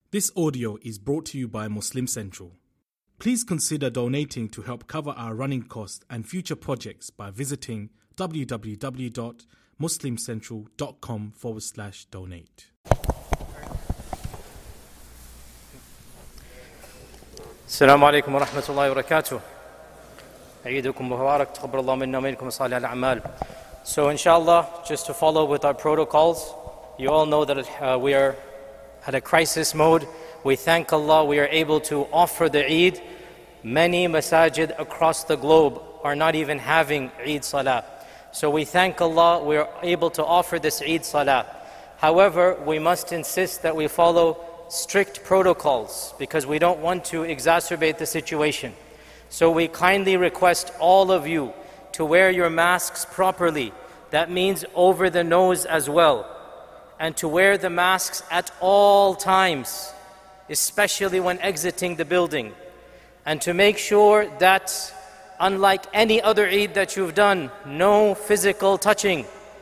This audio is brought to you by Muslim Central. Please consider donating to help cover our running costs and future projects by visiting www.muslimcentral.com/donate. السلام عليكم ورحمة الله وبركاته. عيدكم مبارك. تقبل الله منا ومنكم صالح الأعمال. So inshallah, just to follow with our protocols, you all know that we are at a crisis mode. We thank Allah we are able to offer the Eid. Many masajid across the globe are not even having Eid Salah. So we thank Allah we are able to offer this Eid Salah. However, we must insist that we follow strict protocols because we don't want to exacerbate the situation. So we kindly request all of you to wear your masks properly. That means over the nose as well. And to wear the masks at all times, especially when exiting the building. And to make sure that, unlike any other Eid that you've done, no physical touching,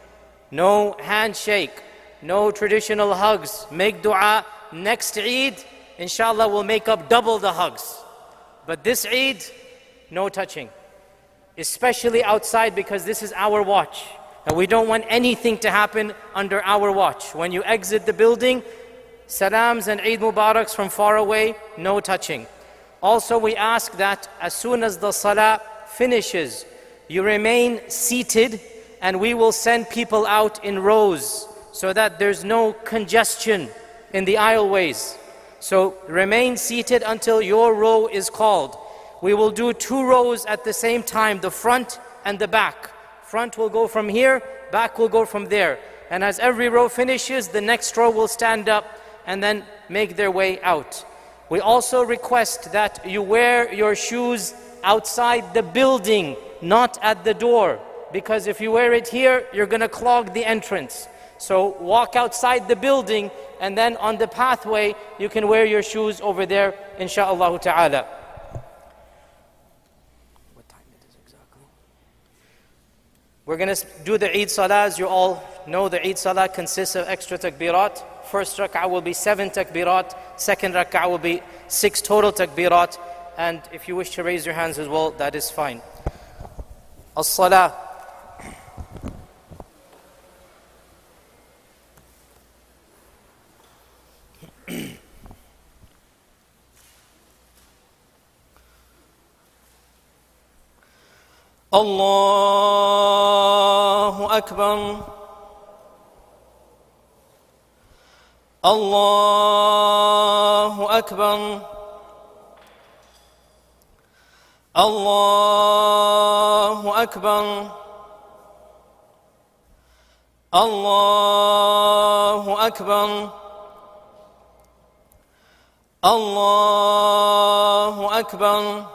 no handshake, no traditional hugs. Make dua. Next Eid, inshallah, we'll make up double the hugs. But this Eid, no touching. Especially outside, because this is our watch. And we don't want anything to happen under our watch. When you exit the building, salams and Eid Mubaraks from far away, no touching. Also, we ask that as soon as the salah finishes, you remain seated and we will send people out in rows so that there's no congestion in the aisleways. So remain seated until your row is called. We will do 2 rows at the same time, the front and the back. Front will go from here, back will go from there. And as every row finishes, the next row will stand up and then make their way out. We also request that you wear your shoes outside the building, not at the door. Because if you wear it here, you're going to clog the entrance. So walk outside the building and then on the pathway, you can wear your shoes over there, insha'Allah ta'ala. We're going to do the Eid Salah. As you all know, the Eid Salah consists of extra takbirat. First rak'ah will be 7 takbirat. Second rak'ah will be 6 total takbirat. And if you wish to raise your hands as well, that is fine. As-Salah. الله أكبر الله أكبر الله أكبر الله أكبر الله أكبر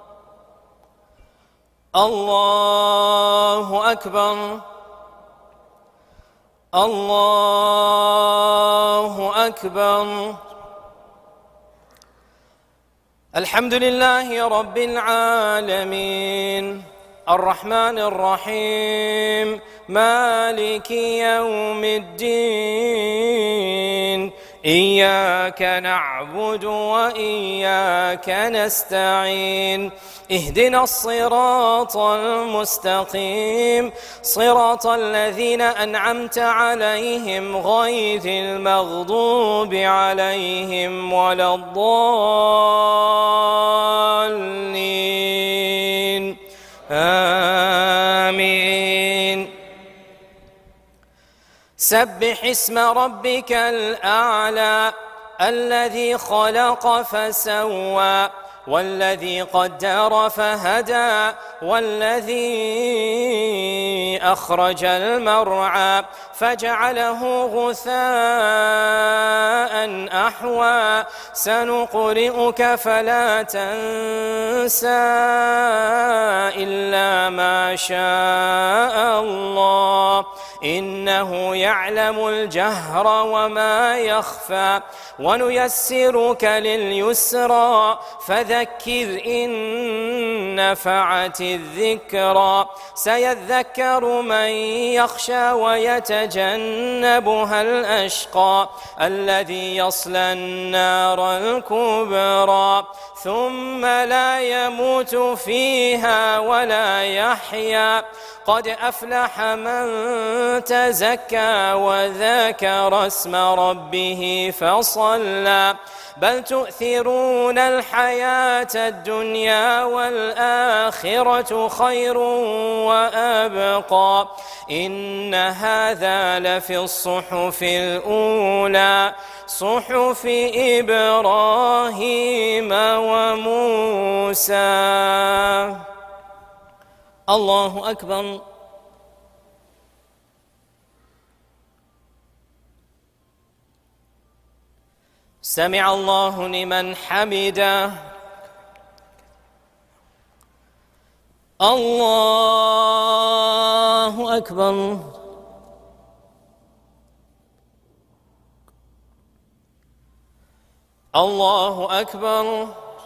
الله أكبر الله أكبر الحمد لله رب العالمين الرحمن الرحيم مالك يوم الدين إياك نعبد وإياك نستعين اهدنا الصراط المستقيم صراط الذين أنعمت عليهم غير المغضوب عليهم ولا الضالين آمين سبح اسم ربك الأعلى الذي خلق فسوى والذي قدر فهدى والذي أخرج المرعى فجعله غثاء أحوى سنقرئك فلا تنسى إلا ما شاء الله إنه يعلم الجهر وما يخفى ونيسرك لليسرى فذكر إن نفعت الذكرى سيذكر سيذكر من يخشى ويتجنبها الأشقى الذي يصلى النار الكبرى ثم لا يموت فيها ولا يحيا قد أفلح من تزكى وذكر اسم ربه فصلى بل تؤثرون الحياة الدنيا والآخرة خير وأبقى إن هذا لفي الصحف الأولى صحف إبراهيم وموسى. الله أكبر. سمع الله لمن حمده. الله أكبر. الله أكبر.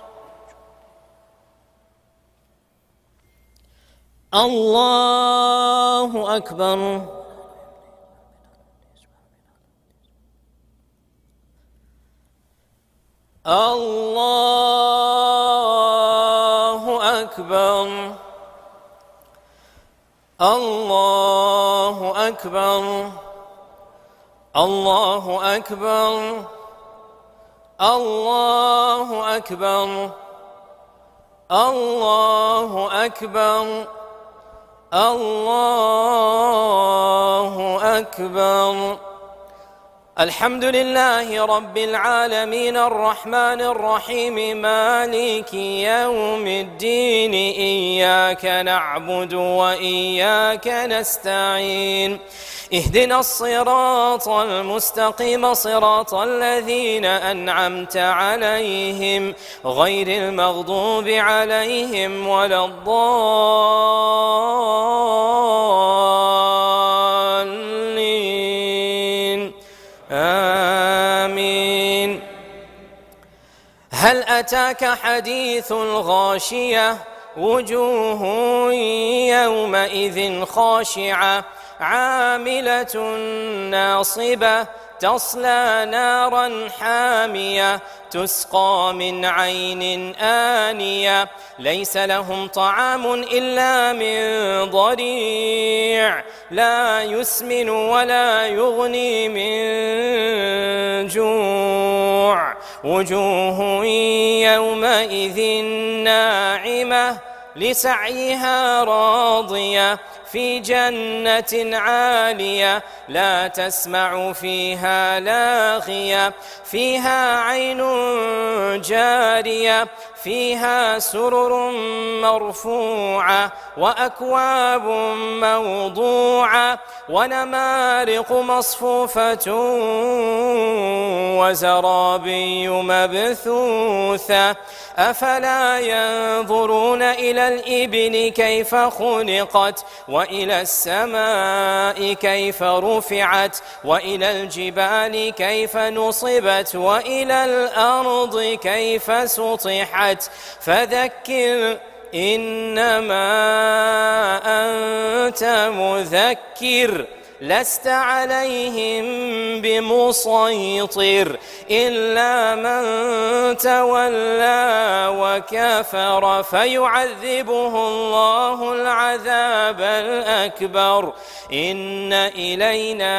الله أكبر. الله أكبر. الله أكبر. الله أكبر. الله أكبر. الله أكبر. الله أكبر. الحمد لله رب العالمين الرحمن الرحيم مالك يوم الدين إياك نعبد وإياك نستعين اهدنا الصراط المستقيم صراط الذين أنعمت عليهم غير المغضوب عليهم ولا الضالين آمين. هل أتاك حديث الغاشية وجوه يومئذ خاشعة عاملة ناصبة تصلى نارا حامية تسقى من عين آنية ليس لهم طعام إلا من ضريع لا يسمن ولا يغني من جوع وجوه يومئذ ناعمة لسعيها راضية في جنة عالية لا تسمع فيها لاغية فيها عين جارية فيها سرر مرفوعة وأكواب موضوعة ونمارق مصفوفة وزرابي مبثوثة أفلا ينظرون إلى الإبل كيف خلقت وإلى السماء كيف رفعت وإلى الجبال كيف نصبت وإلى الأرض كيف سطحت فذكر إنما أنت مذكر لست عليهم بمسيطر إلا من تولى وكفر فيعذبه الله العذاب الأكبر إن إلينا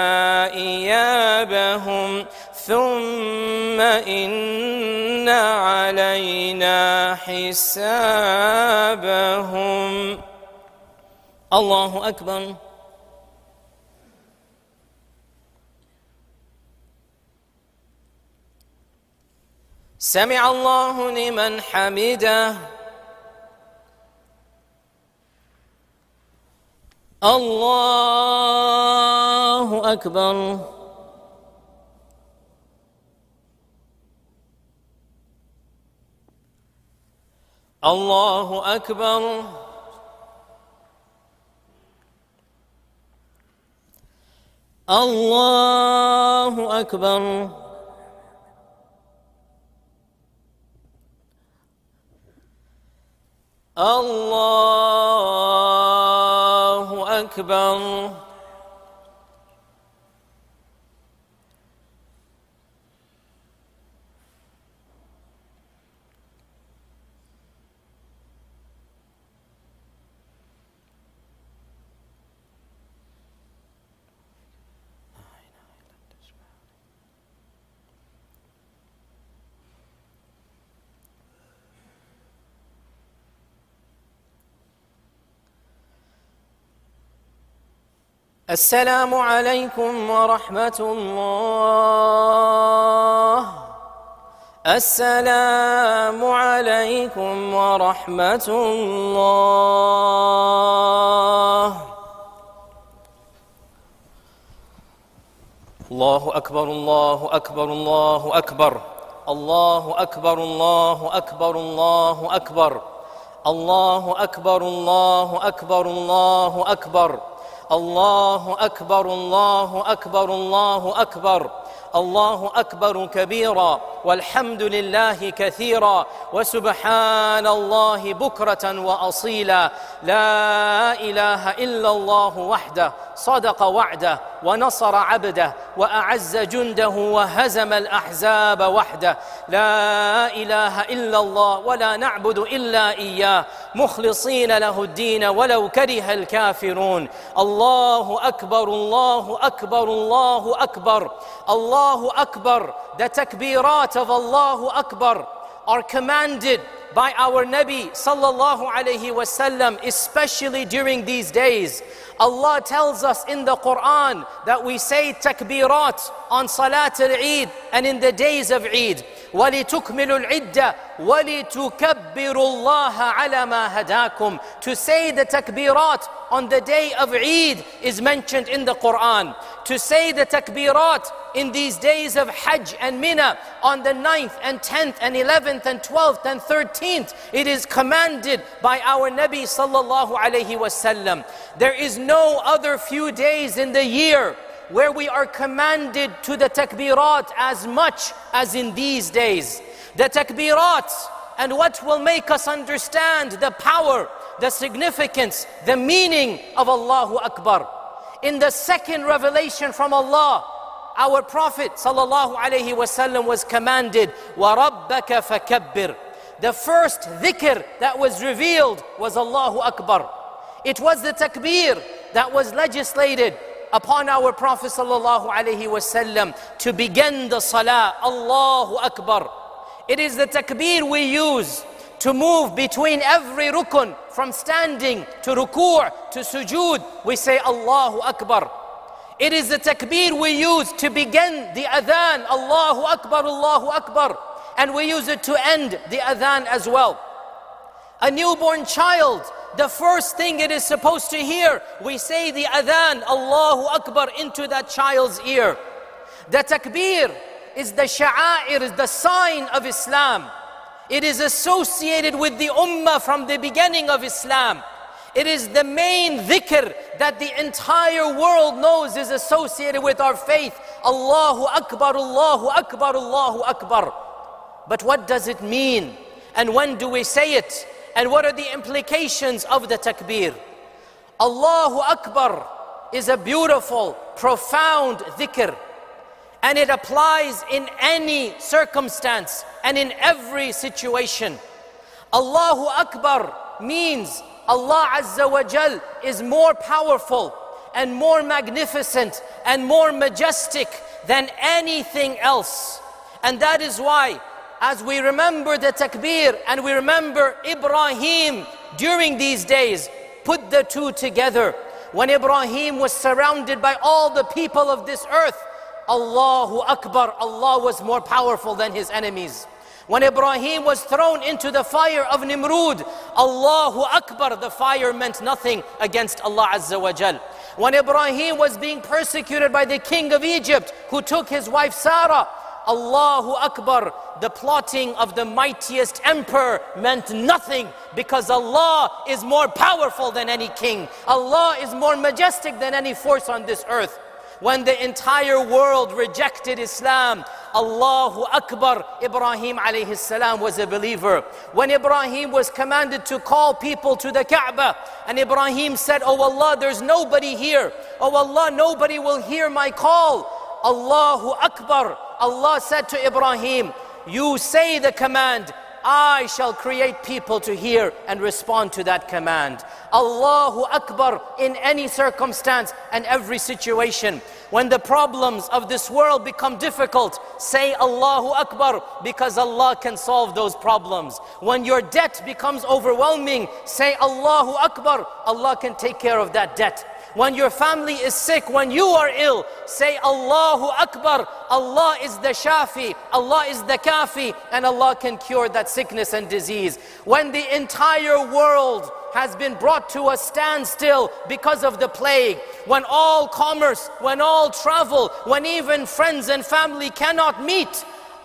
إيابهم ثم إن علينا حسابهم. الله أكبر. سمع الله لمن حمده. الله أكبر. الله أكبر. الله أكبر. الله أكبر السلام عليكم ورحمة الله السلام عليكم ورحمة الله الله أكبر الله أكبر الله أكبر الله أكبر الله أكبر الله أكبر الله أكبر الله أكبر الله أكبر الله أكبر الله أكبر الله أكبر الله أكبر كبيرا والحمد لله كثيرا وسبحان الله بكرة وأصيلا لا إله إلا الله وحده صدق وعده ونصر عبده وأعز جنده وهزم الأحزاب وحده لا إله إلا الله ولا نعبد إلا إياه مخلصين له الدين ولو كره الكافرون الله أكبر الله أكبر الله أكبر الله أكبر. The takbirat of Allahu Akbar are commanded by our Nabi sallallahu alayhi wasallam, especially during these days. Allah tells us in the Quran that we say takbirat on Salat al-Eid and in the days of Eid. وَلِتُكْمِلُوا الْعِدَّةِ وَلِتُكَبِّرُوا اللَّهَ عَلَى مَا هَدَاكُمْ. To say the takbirat on the day of Eid is mentioned in the Quran. To say the takbirat in these days of Hajj and Mina on the 9th and 10th and 11th and 12th and 13th, it is commanded by our Nabi sallallahu alayhi wasallam. There is no other few days in the year where we are commanded to the takbirat as much as in these days. The takbirat, and what will make us understand the power, the significance, the meaning of Allahu Akbar. In the second revelation from Allah, our Prophet sallallahu alaihi wasallam was commanded, وَرَبَّكَ فَكَبِّرْ. The first dhikr that was revealed was Allahu Akbar. It was the takbir that was legislated upon our Prophet sallallahu alaihi wasallam to begin the salah, Allahu Akbar. It is the takbir we use to move between every rukun, from standing to ruku' to sujood. We say Allahu Akbar. It is the takbir we use to begin the adhan, Allahu Akbar, Allahu Akbar. And we use it to end the adhan as well. A newborn child, the first thing it is supposed to hear, we say the adhan, Allahu Akbar, into that child's ear. The takbir is the sha'air, is the sign of Islam. It is associated with the ummah from the beginning of Islam. It is the main dhikr that the entire world knows is associated with our faith. Allahu Akbar, Allahu Akbar, Allahu Akbar. But what does it mean? And when do we say it? And what are the implications of the takbir? Allahu Akbar is a beautiful, profound dhikr. And it applies in any circumstance and in every situation. Allahu Akbar means Allah Azza wa Jal is more powerful and more magnificent and more majestic than anything else. And that is why, as we remember the takbir and we remember Ibrahim during these days, put the two together. When Ibrahim was surrounded by all the people of this earth, Allahu Akbar, Allah was more powerful than his enemies. When Ibrahim was thrown into the fire of Nimrud, Allahu Akbar, the fire meant nothing against Allah Azza wa Jal. When Ibrahim was being persecuted by the king of Egypt, who took his wife Sarah, Allahu Akbar, the plotting of the mightiest emperor meant nothing, because Allah is more powerful than any king. Allah is more majestic than any force on this earth. When the entire world rejected Islam, Allahu Akbar. Ibrahim alayhi salam was a believer. When Ibrahim was commanded to call people to the Kaaba, and Ibrahim said, "Oh Allah, there's nobody here. Oh Allah, nobody will hear my call." Allahu Akbar. Allah said to Ibrahim, "You say the command, I shall create people to hear and respond to that command." Allahu Akbar in any circumstance and every situation. When the problems of this world become difficult, say Allahu Akbar, because Allah can solve those problems. When your debt becomes overwhelming, say Allahu Akbar, Allah can take care of that debt. When your family is sick, when you are ill, say Allahu Akbar. Allah is the Shafi, Allah is the Kafi, and Allah can cure that sickness and disease. When the entire world has been brought to a standstill because of the plague, when all commerce, when all travel, when even friends and family cannot meet,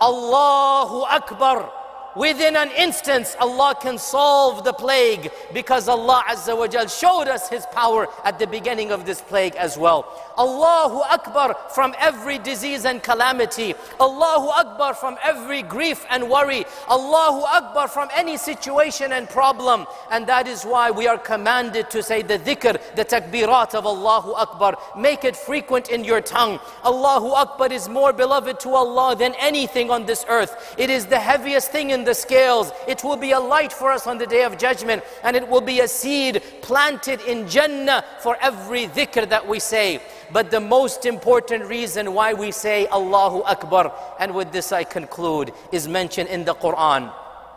Allahu Akbar. Within an instance, Allah can solve the plague, because Allah Azza wa Jal showed us His power at the beginning of this plague as well. Allahu Akbar from every disease and calamity. Allahu Akbar from every grief and worry. Allahu Akbar from any situation and problem. And that is why we are commanded to say the dhikr, the takbirat of Allahu Akbar. Make it frequent in your tongue. Allahu Akbar is more beloved to Allah than anything on this earth. It is the heaviest thing in the scales. It will be a light for us on the Day of Judgment, and it will be a seed planted in Jannah for every dhikr that we say. But the most important reason why we say Allahu Akbar, and with this I conclude, is mentioned in the Quran.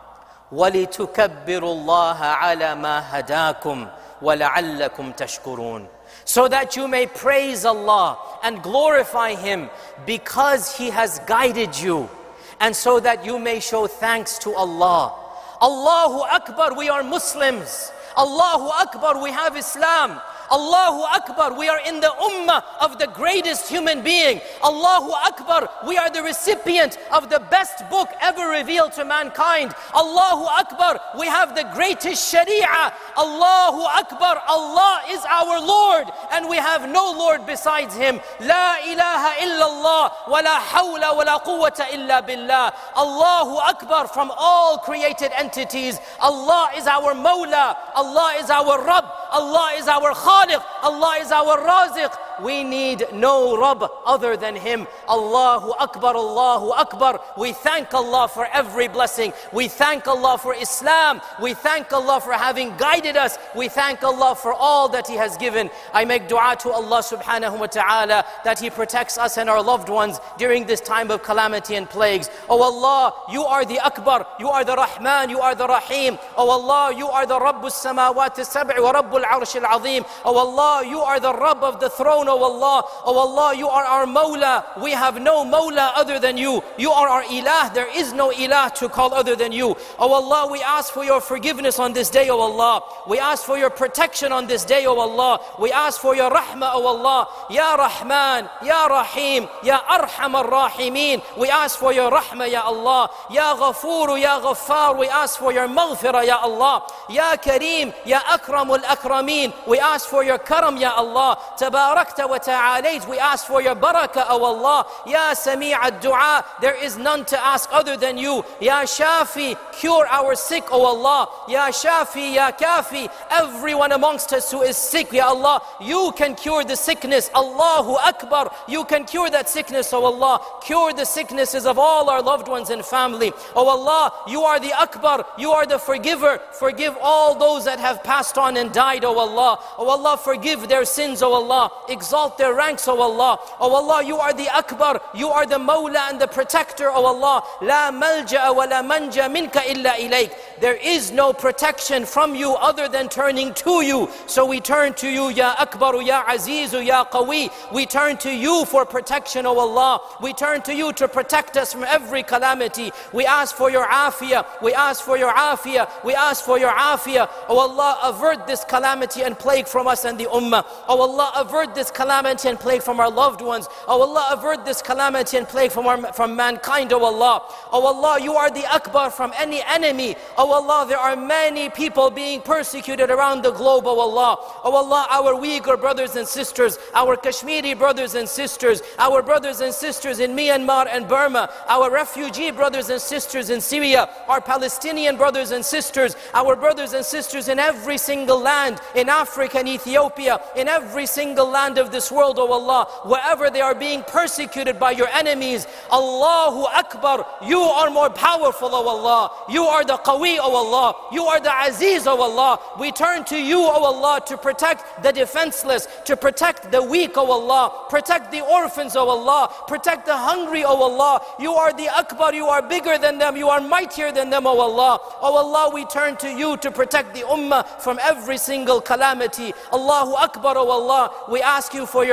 وَلِتُكَبِّرُوا اللَّهَ عَلَى مَا هَدَاكُمْ وَلَعَلَّكُمْ تَشْكُرُونَ. So that you may praise Allah and glorify Him because He has guided you, and so that you may show thanks to Allah. Allahu Akbar, we are Muslims. Allahu Akbar, we have Islam. Allahu Akbar, we are in the ummah of the greatest human being. Allahu Akbar, we are the recipient of the best book ever revealed to mankind. Allahu Akbar, we have the greatest sharia. Allahu Akbar, Allah is our Lord, and we have no Lord besides Him. La ilaha illallah, wa la hawla wa la quwwata illa billah. Allahu Akbar from all created entities. Allah is our Mawla, Allah is our Rabb, Allah is our Khaliq, Allah is our Raziq. We need no Rabb other than Him. Allahu Akbar, Allahu Akbar. We thank Allah for every blessing. We thank Allah for Islam. We thank Allah for having guided us. We thank Allah for all that He has given. I make dua to Allah subhanahu wa ta'ala that He protects us and our loved ones during this time of calamity and plagues. Oh Allah, You are the Akbar, You are the Rahman, You are the Rahim. Oh Allah, You are the Rabbus Samawat al-Sab'i wa Rabbul Arsh al-Azim. Oh Allah, You are the Rabb of the throne. Oh Allah, You are our Mawla. We have no Mawla other than You. You are our Ilah. There is no Ilah to call other than You. Oh Allah, we ask for Your forgiveness on this day, Oh Allah. We ask for Your protection on this day, Oh Allah. We ask for Your Rahmah, Oh Allah. Ya Rahman, Ya Rahim, Ya Arham Ar-Rahimin. We ask for Your Rahmah, Ya Allah. Ya Ghafur, Ya Ghaffar. We ask for Your Maghfirah, Ya Allah. Ya Kareem, Ya Akramul Akramin. We ask for Your Karam, Ya Allah. Tabarakta wa ta'alayt. We ask for Your barakah, O Allah. Ya Sami' ad-du'a. There is none to ask other than You. Ya Shafi, cure our sick, O Allah. Ya Shafi, Ya Kafi. Everyone amongst us who is sick, Ya Allah, You can cure the sickness. Allahu Akbar. You can cure that sickness, O Allah. Cure the sicknesses of all our loved ones and family. O Allah, You are the Akbar. You are the forgiver. Forgive all those that have passed on and died, O Allah. O Allah, forgive their sins, O Allah. Exalt their ranks, O Allah. O Allah, You are the Akbar. You are the Mawla and the protector, O Allah. La malja'a wa la manja minka illa ilayk. There is no protection from You other than turning to You. So we turn to You, Ya Akbar, Ya Azizu, Ya Qawi. We turn to You for protection, O Allah. We turn to You to protect us from every calamity. We ask for Your afiyah. We ask for Your afiyah. We ask for Your afiyah. O Allah, avert this calamity and plague from us and the ummah. O Allah, avert this calamity and plague from our loved ones. Oh Allah, avert this calamity and plague from mankind, oh Allah. Oh Allah, You are the Akbar from any enemy. Oh Oh Allah, there are many people being persecuted around the globe, oh Allah. Oh Allah, our Uyghur brothers and sisters, our Kashmiri brothers and sisters, our brothers and sisters in Myanmar and Burma, our refugee brothers and sisters in Syria, our Palestinian brothers and sisters, our brothers and sisters in every single land, in Africa and Ethiopia, in every single land of this world, oh Allah, wherever they are being persecuted by your enemies. Allahu Akbar, you are more powerful, oh Allah. You are the Qawi, oh Allah. You are the Aziz, oh Allah. We turn to you, oh Allah, to protect the defenseless, to protect the weak, oh Allah. Protect the orphans, oh Allah. Protect the hungry, oh Allah. You are the Akbar, you are bigger than them, you are mightier than them, oh Allah. Oh Allah, we turn to you to protect the ummah from every single calamity. Allahu Akbar, oh Allah. We ask you for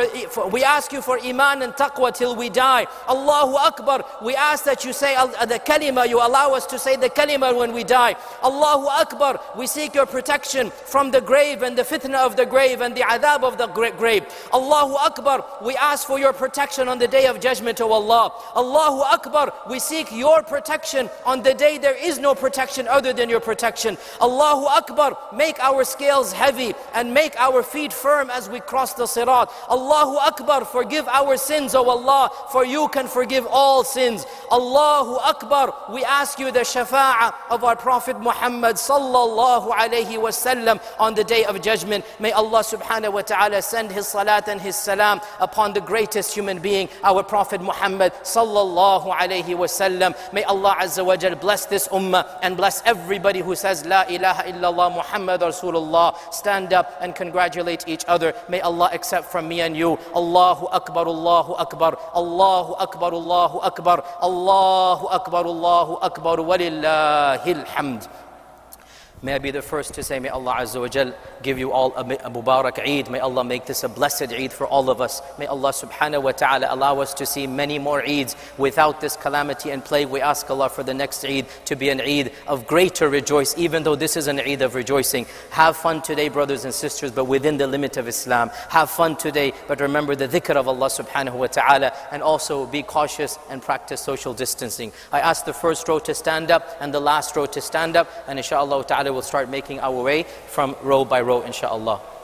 iman and taqwa till we die. Allahu Akbar. We ask that you say the kalima, you allow us to say the kalima when we die. Allahu Akbar. We seek your protection from the grave and the fitna of the grave and the adhab of the grave. Allahu Akbar. We ask for your protection on the day of judgment, O Allah. Allahu Akbar. We seek your protection on the day there is no protection other than your protection. Allahu Akbar. Make our scales heavy and make our feet firm as we cross the sirat. Allahu Akbar. Forgive our sins, O Allah, for you can forgive all sins. Allahu Akbar. We ask you the shafa'ah of our Prophet Muhammad sallallahu alayhi wasallam on the day of judgment. May Allah subhanahu wa ta'ala send his salat and his salam upon the greatest human being, our Prophet Muhammad sallallahu alayhi wasallam. May Allah azza wa jal bless this ummah and bless everybody who says La ilaha illallah Muhammad Rasulullah. Stand up and congratulate each other. May Allah accept from me and you. Allahu Akbar, Allahu Akbar, Allahu Akbar, Allahu Akbar, Allahu Akbar, Allahu Akbar, walillahil hamd. May I be the first to say, may Allah Azza wa Jal give you all a Mubarak Eid. May Allah make this a blessed Eid for all of us. May Allah subhanahu wa ta'ala allow us to see many more Eids without this calamity and plague. We ask Allah for the next Eid to be an Eid of greater rejoice, even though this is an Eid of rejoicing. Have fun today, brothers and sisters, but within the limit of Islam. Have fun today, but remember the dhikr of Allah subhanahu wa ta'ala, and also be cautious and practice social distancing. I ask the first row to stand up and the last row to stand up, and inshallah ta'ala we'll start making our way from row by row, inshallah.